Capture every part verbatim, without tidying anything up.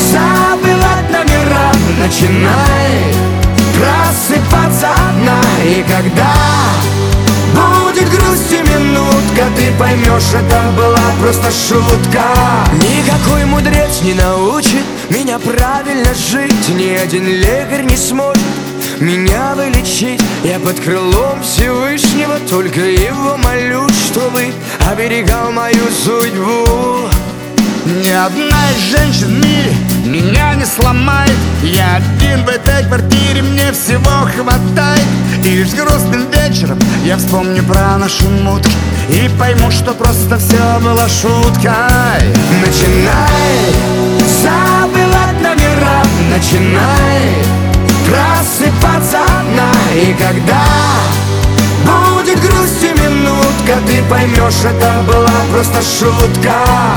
забывать номера, начинай просыпаться одна. И когда будет грусть и минутка, ты поймешь, это была просто шутка. Никакой мудрец не научит меня правильно жить, ни один лекарь не сможет меня вылечить. Я под крылом Всевышнего, только его молю, чтобы оберегал мою судьбу. Ни одна из женщин в мире меня не сломает. Я один в этой квартире, мне всего хватает. И лишь грустным вечером я вспомню про наши мутки и пойму, что просто все было шуткой. Начинай забывать номера, начинай просыпаться одна. И когда будет грусть и минутка, ты поймешь, это была просто шутка.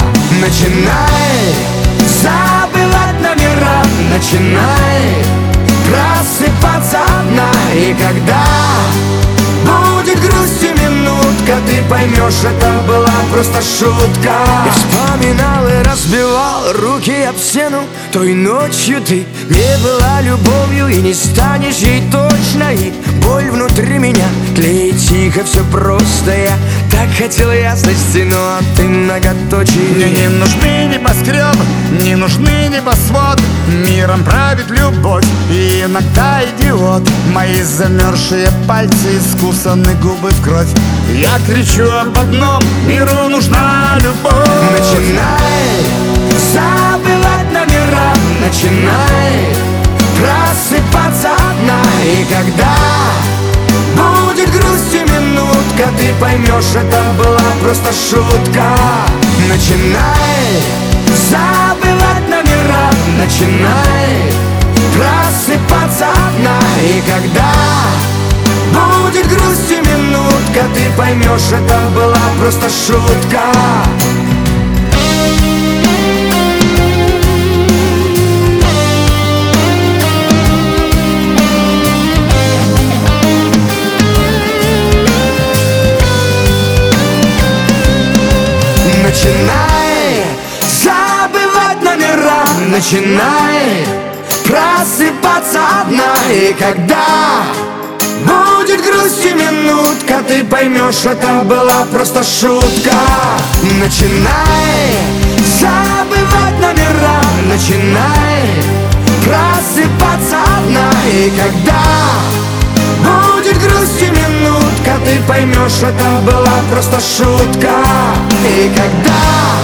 Начинай забывать номера, начинай просыпаться одна. И когда будет грусть и минутка, ты поймешь, это была просто шутка. Я вспоминал и разбивал руки об стену. Той ночью ты не была любовью и не станешь ей точно. И боль внутри меня тлеет тихо, все просто. Я так хотел ясности, но ты многоточие. Мне не нужны небоскребы, не нужны небосвод. Миром правит любовь и иногда идиот. Мои замерзшие пальцы, искусаны губы в кровь. Я кричу об одном: миру нужна любовь. Начинай забывать номера, начинай просыпаться одна. И когда будет грусть и минутка, ты поймешь, это была просто шутка. Начинай забывать номера, начинай просыпаться одна. И когда будет грусть и минутка, ты поймешь, это была просто шутка. Начинай забывать номера, начинай просыпаться одна. И когда будет грусть и минутка, ты поймешь, это была просто шутка. Начинай забывать номера, начинай просыпаться одна. И когда будет грусть и минутка, ты поймешь, это была просто шутка. И когда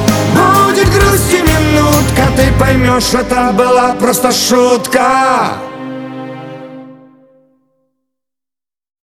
будет грусть и минутка, ты поймешь, это была просто шутка.